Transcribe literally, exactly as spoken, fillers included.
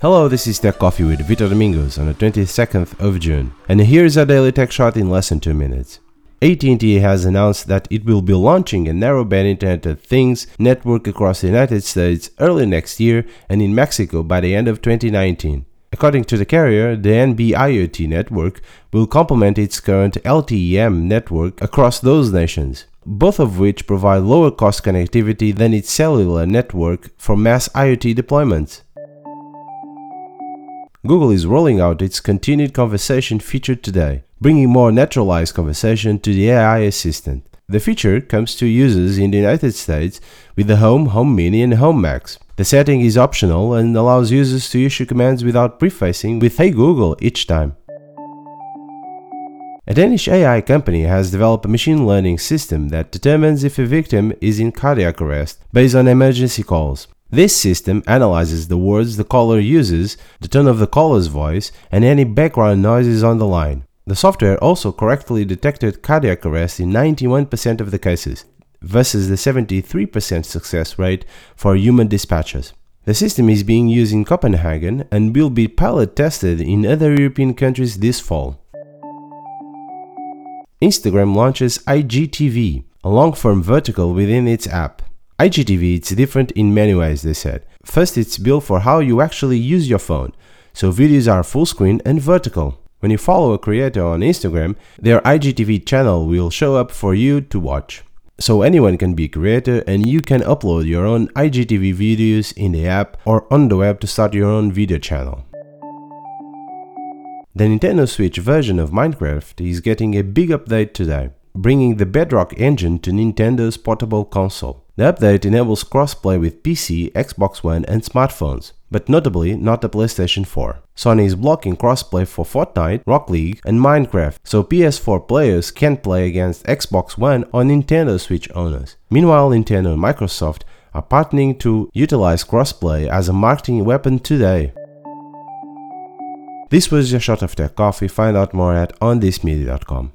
Hello, this is Tech Coffee with Vitor Domingos on the twenty-second of June, and here is our daily tech shot in less than two minutes. A T and T has announced that it will be launching a narrowband Internet of Things network across the United States early next year and in Mexico by the end of twenty nineteen. According to the carrier, the N B IoT network will complement its current L T E M network across those nations, both of which provide lower cost connectivity than its cellular network for mass IoT deployments. Google is rolling out its Continued Conversation feature today, bringing more naturalized conversation to the A I assistant. The feature comes to users in the United States with the Home, Home Mini and Home Max. The setting is optional and allows users to issue commands without prefacing with "Hey Google" each time. A Danish A I company has developed a machine learning system that determines if a victim is in cardiac arrest based on emergency calls. This system analyzes the words the caller uses, the tone of the caller's voice, and any background noises on the line. The software also correctly detected cardiac arrest in ninety-one percent of the cases, versus the seventy-three percent success rate for human dispatchers. The system is being used in Copenhagen and will be pilot tested in other European countries this fall. Instagram launches I G T V, a long-form vertical within its app. I G T V is different in many ways, they said. First, it's built for how you actually use your phone, so videos are full screen and vertical. When you follow a creator on Instagram, their I G T V channel will show up for you to watch. So anyone can be a creator and you can upload your own I G T V videos in the app or on the web to start your own video channel. The Nintendo Switch version of Minecraft is getting a big update today, bringing the Bedrock engine to Nintendo's portable console. The update enables crossplay with P C, Xbox One and smartphones, but notably not the PlayStation four. Sony is blocking crossplay for Fortnite, Rocket League and Minecraft, so P S four players can't play against Xbox One or Nintendo Switch owners. Meanwhile, Nintendo and Microsoft are partnering to utilize crossplay as a marketing weapon today. This was your shot of Tech Coffee. Find out more at on this media dot com.